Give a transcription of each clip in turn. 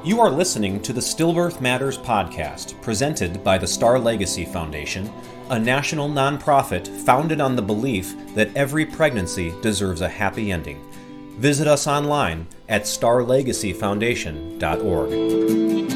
You are listening to the Stillbirth Matters podcast, presented by the Star Legacy Foundation, a national nonprofit founded on the belief that every pregnancy deserves a happy ending. Visit us online at starlegacyfoundation.org.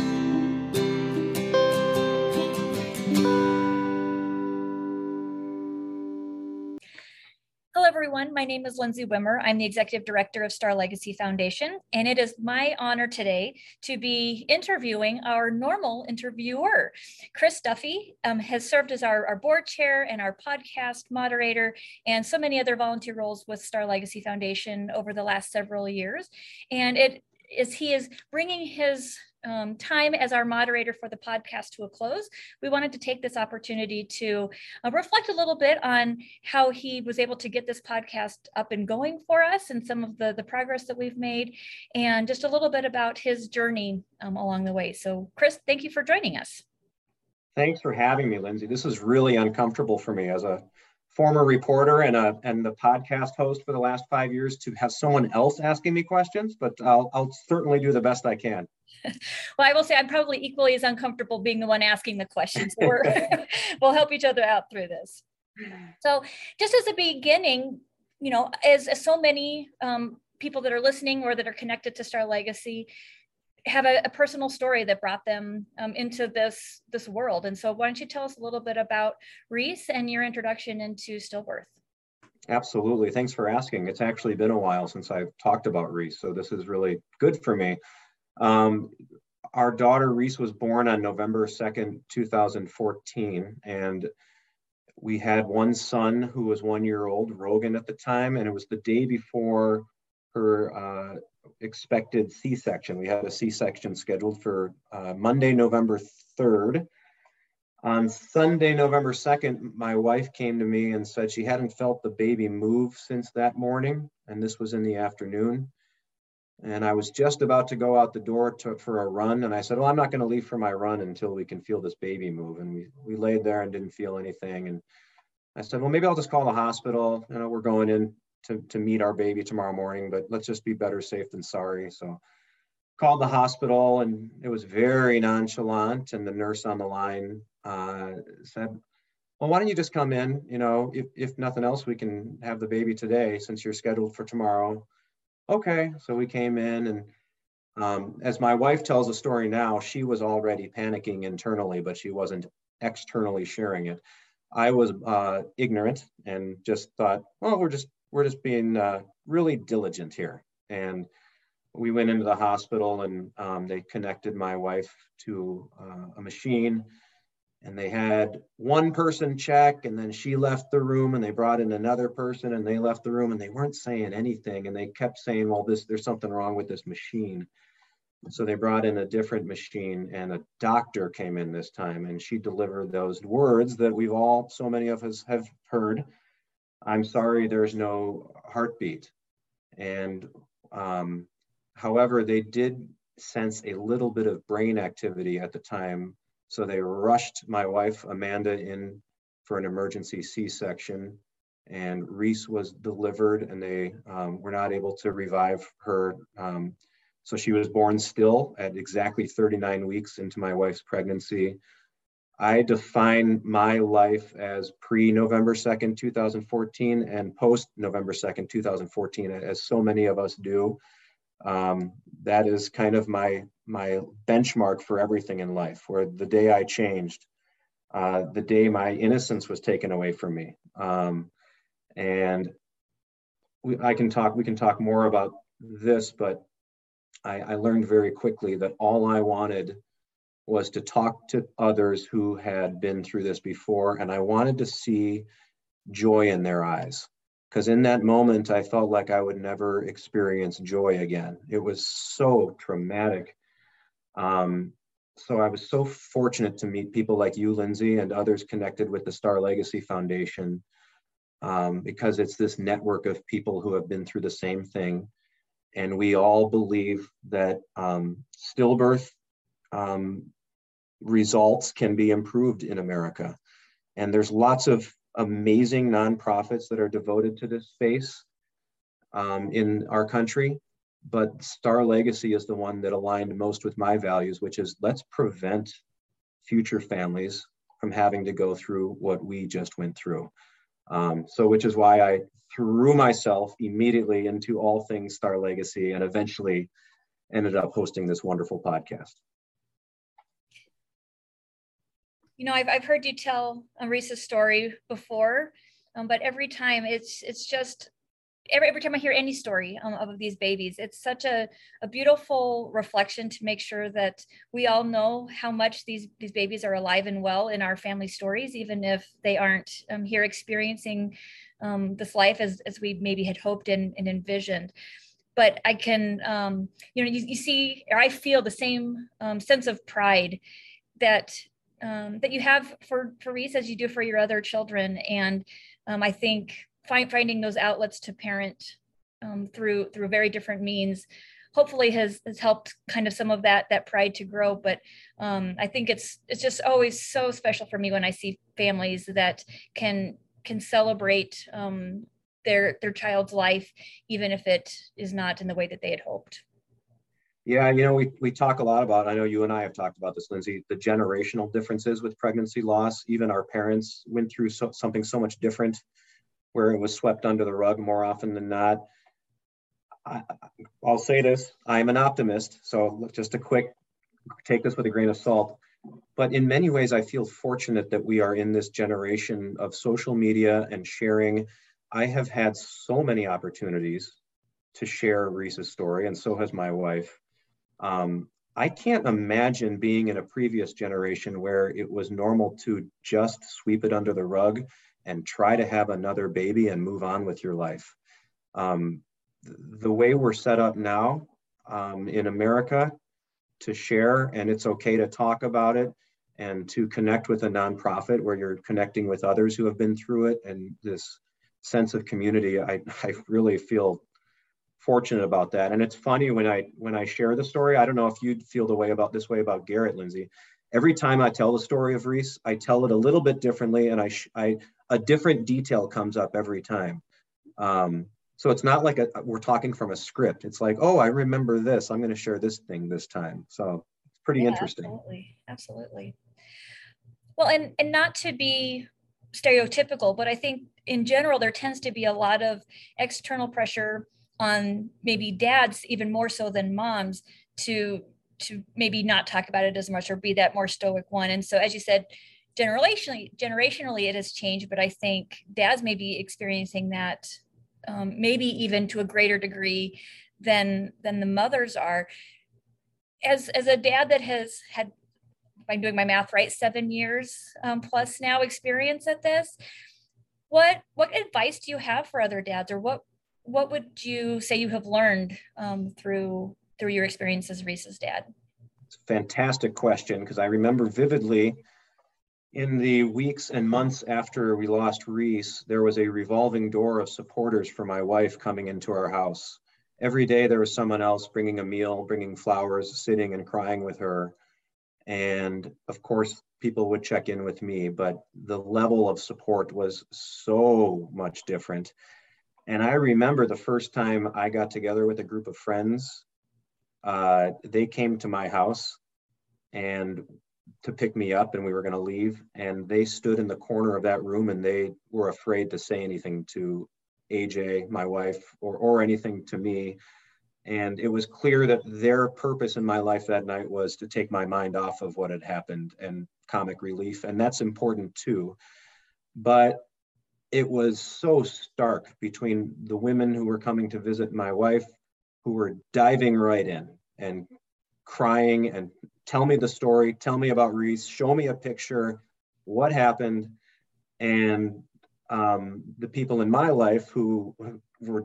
Hello, everyone. My name is Lindsay Wimmer. I'm the Executive Director of Star Legacy Foundation, and it is my honor today to be interviewing our normal interviewer. Chris Duffy has served as our board chair and our podcast moderator and so many other volunteer roles with Star Legacy Foundation over the last several years. And he is bringing his time as our moderator for the podcast to a close. We wanted to take this opportunity to reflect a little bit on how he was able to get this podcast up and going for us and some of the progress that we've made, and just a little bit about his journey along the way. So Chris, thank you for joining us. Thanks for having me, Lindsay. This is really uncomfortable for me as a former reporter and the podcast host for the last 5 years to have someone else asking me questions, but I'll certainly do the best I can. Well, I will say I'm probably equally as uncomfortable being the one asking the questions. So we'll help each other out through this. So just as a beginning, you know, as so many people that are listening or that are connected to Star Legacy have a personal story that brought them into this world. And so why don't you tell us a little bit about Reese and your introduction into stillbirth? Absolutely. Thanks for asking. It's actually been a while since I've talked about Reese, so this is really good for me. Our daughter Reese was born on November 2nd, 2014, and we had one son who was 1 year old, Rogan at the time, and it was the day before her expected C-section. We had a C-section scheduled for Monday, November 3rd. On Sunday, November 2nd, my wife came to me and said she hadn't felt the baby move since that morning, and this was in the afternoon. And I was just about to go out the door for a run. And I said, well, I'm not going to leave for my run until we can feel this baby move. And we laid there and didn't feel anything. And I said, well, maybe I'll just call the hospital. You know, we're going in to meet our baby tomorrow morning, but let's just be better safe than sorry. So called the hospital, and it was very nonchalant. And the nurse on the line said, well, why don't you just come in? You know, if nothing else, we can have the baby today since you're scheduled for tomorrow. Okay, so we came in, and as my wife tells the story now, she was already panicking internally, but she wasn't externally sharing it. I was ignorant and just thought, well, we're just being really diligent here. And we went into the hospital, and they connected my wife to a machine. And they had one person check, and then she left the room, and they brought in another person, and they left the room, and they weren't saying anything. And they kept saying, well, there's something wrong with this machine. So they brought in a different machine, and a doctor came in this time, and she delivered those words that so many of us have heard. I'm sorry, there's no heartbeat. And however, they did sense a little bit of brain activity at the time. So they rushed my wife, Amanda, in for an emergency C-section, and Reese was delivered, and they were not able to revive her. So she was born still at exactly 39 weeks into my wife's pregnancy. I define my life as pre-November 2nd, 2014 and post-November 2nd, 2014, as so many of us do. That is kind of my benchmark for everything in life, where the day I changed, the day my innocence was taken away from me. And we can talk more about this, but I learned very quickly that all I wanted was to talk to others who had been through this before, and I wanted to see joy in their eyes. Because in that moment, I felt like I would never experience joy again. It was so traumatic. So I was so fortunate to meet people like you, Lindsay, and others connected with the Star Legacy Foundation, because it's this network of people who have been through the same thing. And we all believe that stillbirth results can be improved in America. And there's lots of amazing nonprofits that are devoted to this space in our country. but Star Legacy is the one that aligned most with my values, which is let's prevent future families from having to go through what we just went through. So which is why I threw myself immediately into all things Star Legacy and eventually ended up hosting this wonderful podcast. You know, I've heard you tell Reese's story before, but every time it's just, every time I hear any story of these babies, it's such a beautiful reflection to make sure that we all know how much these babies are alive and well in our family stories, even if they aren't here experiencing this life as we maybe had hoped and envisioned. But I can, you see, or I feel the same sense of pride that you have for Reese as you do for your other children. And I think finding those outlets to parent through very different means hopefully has helped kind of some of that pride to grow. But I think it's just always so special for me when I see families that can celebrate their child's life, even if it is not in the way that they had hoped. Yeah, we talk a lot about, I know you and I have talked about this, Lindsay, the generational differences with pregnancy loss. Even our parents went through something so much different where it was swept under the rug more often than not. I'll say this, I'm an optimist, so just a quick, take this with a grain of salt. But in many ways, I feel fortunate that we are in this generation of social media and sharing. I have had so many opportunities to share Reese's story, and so has my wife. I can't imagine being in a previous generation where it was normal to just sweep it under the rug and try to have another baby and move on with your life. The way we're set up now in America to share, and it's okay to talk about it and to connect with a nonprofit where you're connecting with others who have been through it, and this sense of community, I really feel fortunate about that. And it's funny when I share the story, I don't know if you'd feel this way about Garrett, Lindsay. Every time I tell the story of Reese, I tell it a little bit differently, and a different detail comes up every time. So it's not like we're talking from a script. It's like, oh, I remember this. I'm going to share this thing this time. So it's pretty interesting. Absolutely. Well, and not to be stereotypical, but I think in general, there tends to be a lot of external pressure on maybe dads, even more so than moms, to maybe not talk about it as much or be that more stoic one. And so, as you said, generationally it has changed, but I think dads may be experiencing that maybe even to a greater degree than the mothers are. As a dad that has had, if I'm doing my math right, 7 years plus now experience at this, what advice do you have for other dads, or what would you say you have learned through your experience as Reese's dad? It's a fantastic question, because I remember vividly in the weeks and months after we lost Reese, there was a revolving door of supporters for my wife coming into our house. Every day there was someone else bringing a meal, bringing flowers, sitting and crying with her. And of course, people would check in with me, but the level of support was so much different. And I remember the first time I got together with a group of friends, they came to my house and to pick me up, and we were going to leave. And they stood in the corner of that room, and they were afraid to say anything to AJ, my wife, or anything to me. And it was clear that their purpose in my life that night was to take my mind off of what had happened and comic relief. And that's important too. But it was so stark between the women who were coming to visit my wife, who were diving right in and crying and tell me the story, tell me about Reese, show me a picture, what happened. And the people in my life who were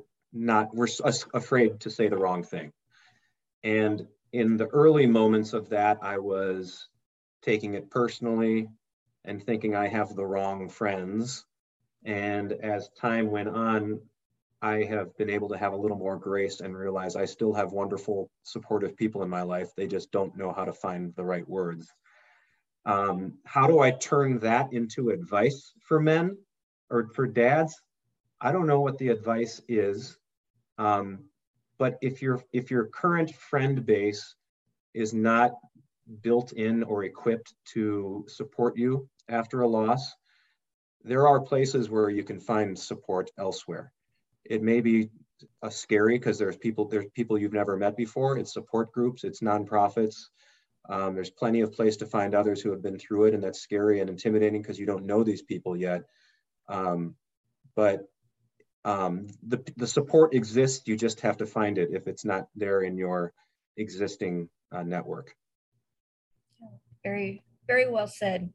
afraid to say the wrong thing. And in the early moments of that, I was taking it personally and thinking I have the wrong friends. And as time went on, I have been able to have a little more grace and realize I still have wonderful, supportive people in my life. They just don't know how to find the right words. How do I turn that into advice for men or for dads? I don't know what the advice is. But if your current friend base is not built in or equipped to support you after a loss, there are places where you can find support elsewhere. It may be scary because there's people you've never met before. It's support groups, it's nonprofits. There's plenty of place to find others who have been through it, and that's scary and intimidating because you don't know these people yet. But the support exists. You just have to find it if it's not there in your existing network. Very, very well said.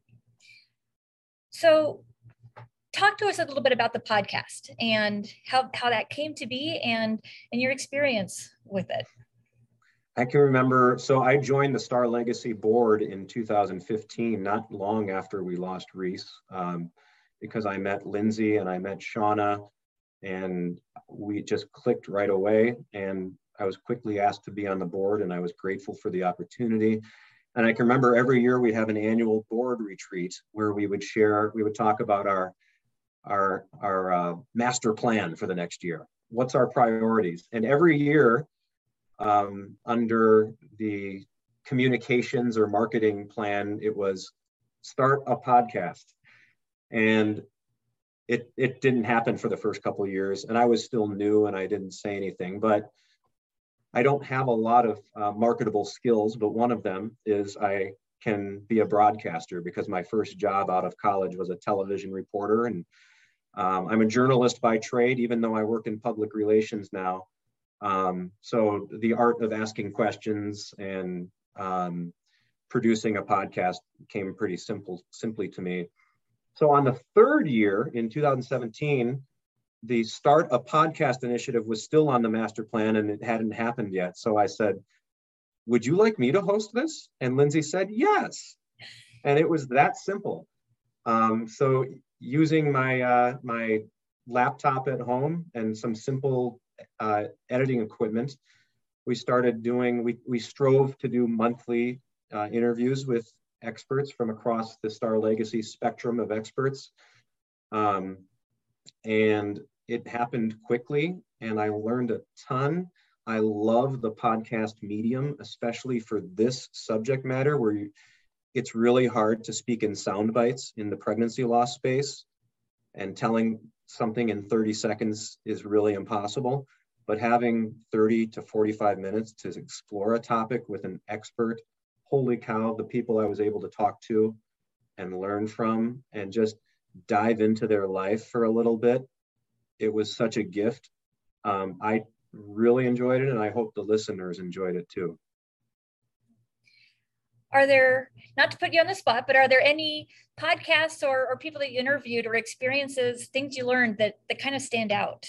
So talk to us a little bit about the podcast and how that came to be and your experience with it. I can remember, so I joined the Star Legacy board in 2015, not long after we lost Reese, because I met Lindsay and I met Shauna, and we just clicked right away. And I was quickly asked to be on the board, and I was grateful for the opportunity. And I can remember every year we'd have an annual board retreat where we would talk about our master plan for the next year. What's our priorities? And every year, under the communications or marketing plan, it was start a podcast. And it didn't happen for the first couple of years. And I was still new and I didn't say anything, but I don't have a lot of marketable skills, but one of them is I can be a broadcaster because my first job out of college was a television reporter. And I'm a journalist by trade, even though I work in public relations now. So the art of asking questions and producing a podcast came pretty simply to me. So on the third year in 2017, the Start a Podcast initiative was still on the master plan and it hadn't happened yet. So I said, would you like me to host this? And Lindsay said, yes. And it was that simple. So using my my laptop at home and some simple editing equipment, we strove to do monthly interviews with experts from across the Star Legacy spectrum of experts. And it happened quickly and I learned a ton. I love the podcast medium, especially for this subject matter where it's really hard to speak in sound bites in the pregnancy loss space, and telling something in 30 seconds is really impossible. But having 30 to 45 minutes to explore a topic with an expert, holy cow, the people I was able to talk to and learn from and just dive into their life for a little bit, it was such a gift. I really enjoyed it and I hope the listeners enjoyed it too. Are there, not to put you on the spot, but are there any podcasts or people that you interviewed or experiences, things you learned that kind of stand out?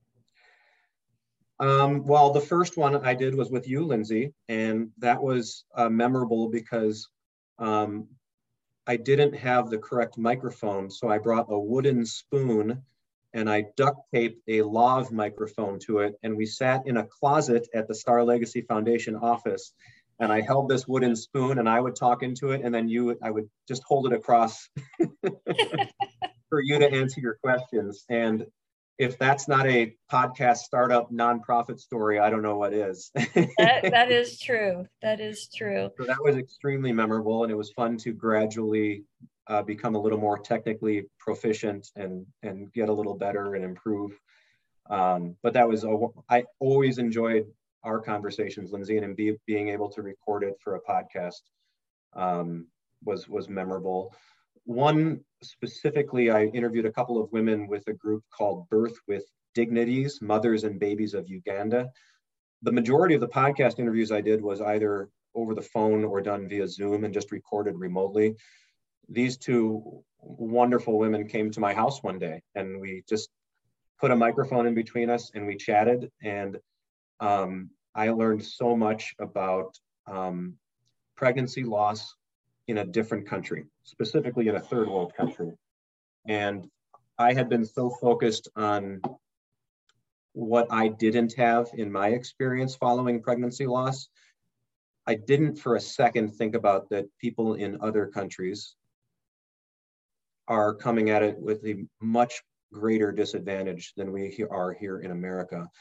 Well, the first one I did was with you, Lindsay, and that was memorable because I didn't have the correct microphone. So I brought a wooden spoon and I duct taped a lav microphone to it. And we sat in a closet at the Star Legacy Foundation office. And I held this wooden spoon and I would talk into it. And then I would just hold it across for you to answer your questions. And if that's not a podcast startup nonprofit story, I don't know what is. that is true. That is true. So that was extremely memorable, and it was fun to gradually become a little more technically proficient and get a little better and improve. But that was, I always enjoyed our conversations, Lindsay, and being able to record it for a podcast was memorable. One specifically, I interviewed a couple of women with a group called Birth with Dignities, Mothers and Babies of Uganda. The majority of the podcast interviews I did was either over the phone or done via Zoom and just recorded remotely. These two wonderful women came to my house one day and we just put a microphone in between us and we chatted. And I learned so much about pregnancy loss in a different country, specifically in a third world country. And I had been so focused on what I didn't have in my experience following pregnancy loss. I didn't for a second think about that people in other countries are coming at it with a much greater disadvantage than we are here in America.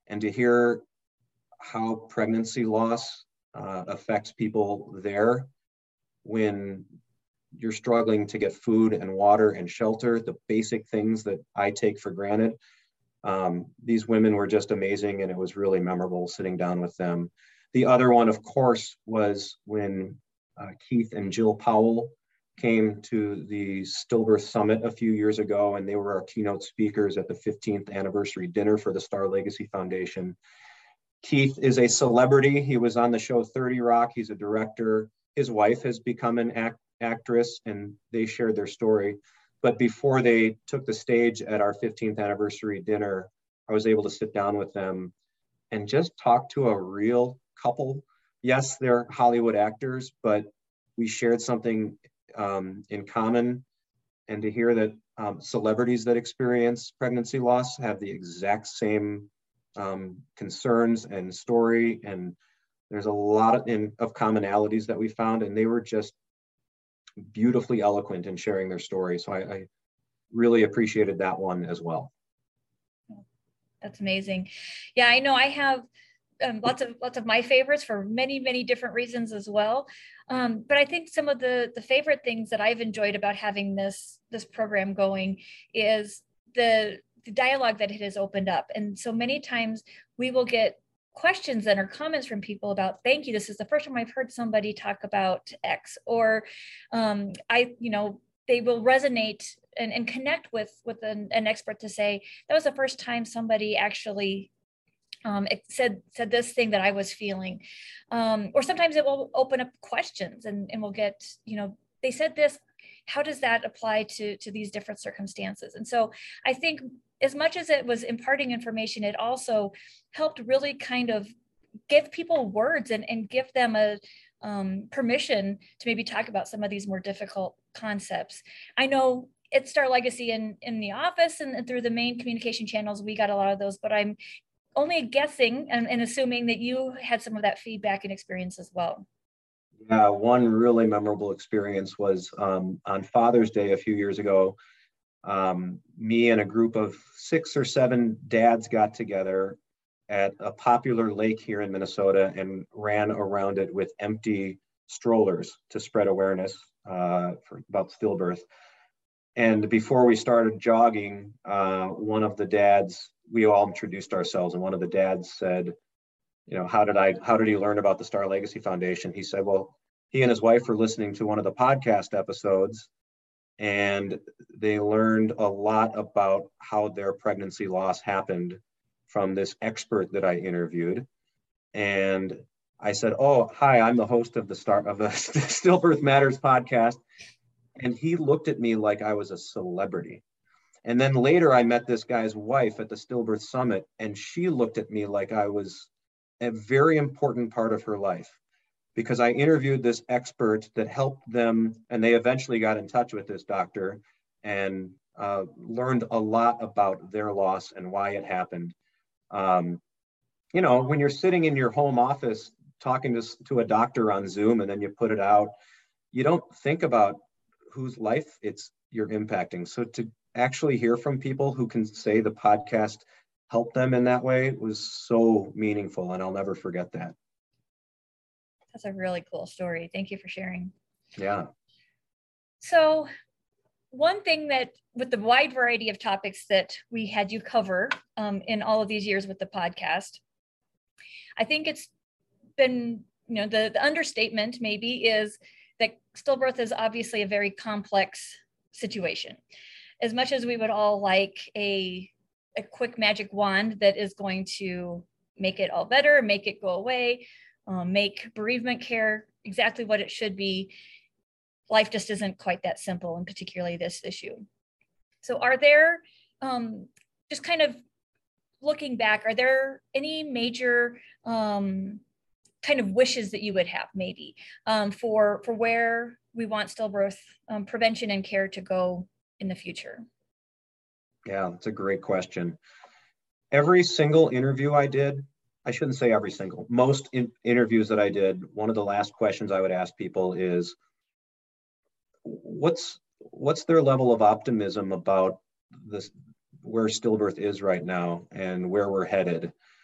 and to hear how pregnancy loss affects people there when you're struggling to get food and water and shelter, the basic things that I take for granted. These women were just amazing, and it was really memorable sitting down with them. The other one, of course, was when Keith and Jill Powell came to the Stillbirth Summit a few years ago, and they were our keynote speakers at the 15th anniversary dinner for the Star Legacy Foundation. Keith is a celebrity. He was on the show 30 Rock. He's a director. His wife has become an actress, and they shared their story. But before they took the stage at our 15th anniversary dinner, I was able to sit down with them and just talk to a real couple. Yes, they're Hollywood actors, but we shared something in common. And to hear that celebrities that experience pregnancy loss have the exact same concerns and story, and there's a lot of commonalities that we found, and they were just beautifully eloquent in sharing their story. So I really appreciated that one as well. That's amazing. Yeah, I know I have lots of my favorites for many different reasons as well. But I think some of the favorite things that I've enjoyed about having this program going is the dialogue that it has opened up. And so many times we will get questions and or comments from people about, thank you, this is the first time I've heard somebody talk about X, or they will resonate and connect with an expert to say, that was the first time somebody actually said this thing that I was feeling. Or sometimes it will open up questions and we'll get, they said this, how does that apply to these different circumstances? And so I think as much as it was imparting information, it also helped really kind of give people words and give them a permission to maybe talk about some of these more difficult concepts. I know at Star Legacy in the office and through the main communication channels, we got a lot of those, but I'm only guessing and assuming that you had some of that feedback and experience as well. Yeah, one really memorable experience was on Father's Day a few years ago. Me and a group of 6 or 7 dads got together at a popular lake here in Minnesota and ran around it with empty strollers to spread awareness about stillbirth. And before we started jogging, one of the dads, we all introduced ourselves, and one of the dads said, how did he learn about the Star Legacy Foundation? He said, well, he and his wife were listening to one of the podcast episodes, and they learned a lot about how their pregnancy loss happened from this expert that I interviewed. And I said, oh, hi, I'm the host of the Stillbirth Matters podcast. And he looked at me like I was a celebrity. And then later I met this guy's wife at the Stillbirth Summit, and she looked at me like I was a very important part of her life, because I interviewed this expert that helped them, and they eventually got in touch with this doctor and learned a lot about their loss and why it happened. When you're sitting in your home office talking to a doctor on Zoom, and then you put it out, you don't think about whose life you're impacting. So to actually hear from people who can say the podcast helped them in that way was so meaningful, and I'll never forget that. That's a really cool story. Thank you for sharing. Yeah. So one thing that with the wide variety of topics that we had you cover in all of these years with the podcast, I think it's been, the understatement maybe is that stillbirth is obviously a very complex situation. As much as we would all like a quick magic wand that is going to make it all better, make it go away, make bereavement care exactly what it should be, life just isn't quite that simple, and particularly this issue. So are there, just kind of looking back, are there any major kind of wishes that you would have maybe for where we want stillbirth prevention and care to go in the future? Yeah, that's a great question. Every single interview I did, I shouldn't say every single, most interviews that I did, one of the last questions I would ask people is, what's their level of optimism about this, where stillbirth is right now and where we're headed?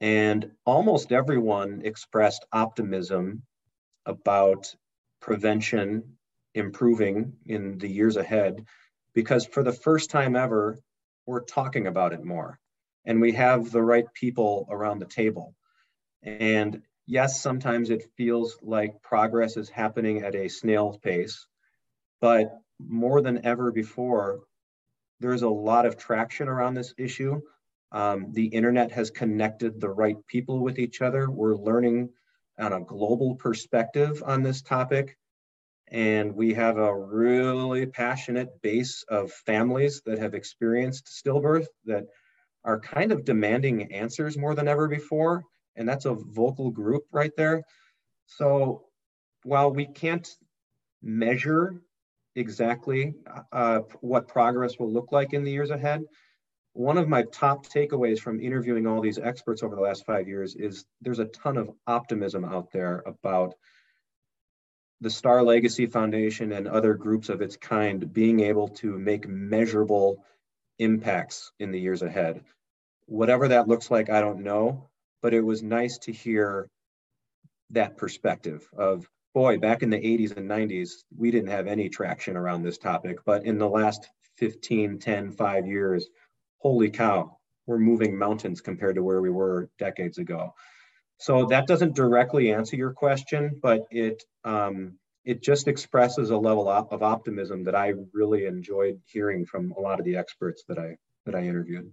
And almost everyone expressed optimism about prevention improving in the years ahead, because for the first time ever, we're talking about it more and we have the right people around the table. And yes, sometimes it feels like progress is happening at a snail's pace, but more than ever before, there's a lot of traction around this issue. The internet has connected the right people with each other. We're learning on a global perspective on this topic. And we have a really passionate base of families that have experienced stillbirth that are kind of demanding answers more than ever before. And that's a vocal group right there. So while we can't measure exactly what progress will look like in the years ahead, one of my top takeaways from interviewing all these experts over the last 5 years is there's a ton of optimism out there about the Star Legacy Foundation and other groups of its kind being able to make measurable impacts in the years ahead. Whatever that looks like, I don't know, but it was nice to hear that perspective of, boy, back in the 80s and 90s, we didn't have any traction around this topic, but in the last 15, 10, 5 years, holy cow, we're moving mountains compared to where we were decades ago. So that doesn't directly answer your question, but it just expresses a level of optimism that I really enjoyed hearing from a lot of the experts that I interviewed.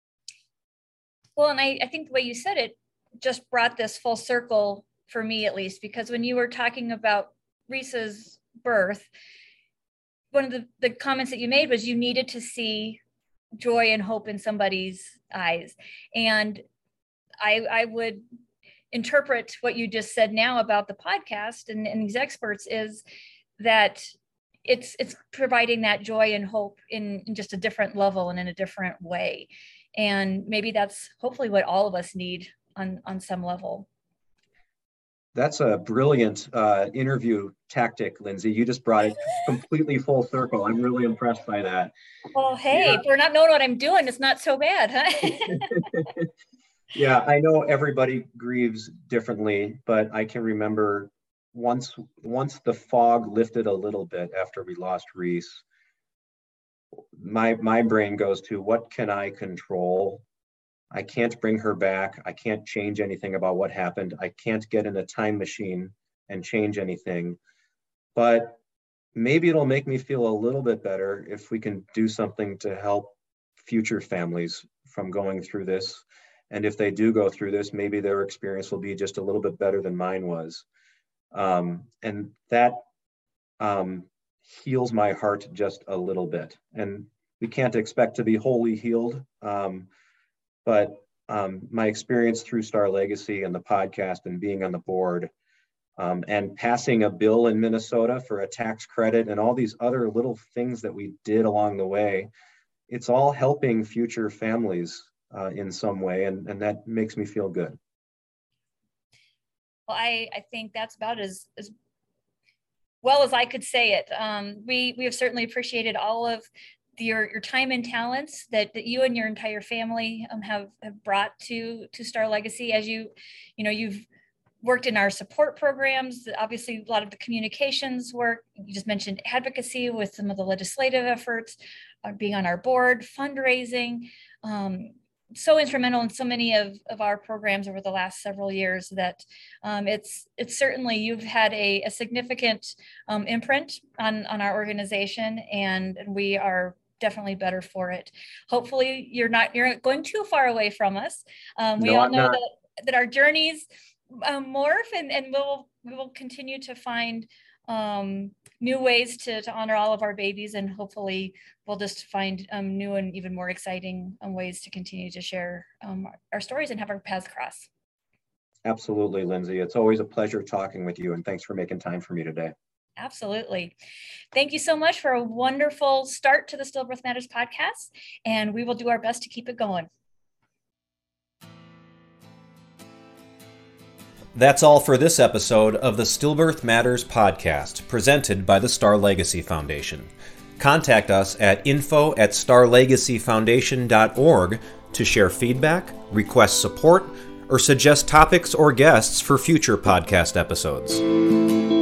Well, and I think the way you said it just brought this full circle for me, at least, because when you were talking about Reese's birth, one of the comments that you made was you needed to see joy and hope in somebody's eyes. And I would interpret what you just said now about the podcast and these experts is that it's providing that joy and hope in just a different level and in a different way. And maybe that's hopefully what all of us need on some level. That's a brilliant interview tactic, Lindsay. You just brought it completely full circle. I'm really impressed by that. Well, hey, if we're not knowing what I'm doing, it's not so bad, huh? Yeah, I know everybody grieves differently, but I can remember once the fog lifted a little bit after we lost Reese, my brain goes to, what can I control? I can't bring her back. I can't change anything about what happened. I can't get in a time machine and change anything. But maybe it'll make me feel a little bit better if we can do something to help future families from going through this. And if they do go through this, maybe their experience will be just a little bit better than mine was. And that heals my heart just a little bit. And we can't expect to be wholly healed. But my experience through Star Legacy and the podcast and being on the board and passing a bill in Minnesota for a tax credit and all these other little things that we did along the way, it's all helping future families in some way. And that makes me feel good. Well, I think that's about as well as I could say it. We have certainly appreciated all of your time and talents that you and your entire family have brought to Star Legacy. As you've worked in our support programs, obviously a lot of the communications work. You just mentioned advocacy with some of the legislative efforts, being on our board, fundraising. So instrumental in so many of our programs over the last several years that it's certainly, you've had a significant imprint on our organization, and we are definitely better for it. Hopefully you're not going too far away from us. We all know that our journeys morph, and we will continue to find new ways to honor all of our babies, and hopefully we'll just find new and even more exciting ways to continue to share our stories and have our paths cross. Absolutely, Lindsay. It's always a pleasure talking with you, and thanks for making time for me today. Absolutely. Thank you so much for a wonderful start to the Stillbirth Matters podcast, and we will do our best to keep it going. That's all for this episode of the Stillbirth Matters podcast, presented by the Star Legacy Foundation. Contact us at info@starlegacyfoundation.org to share feedback, request support, or suggest topics or guests for future podcast episodes.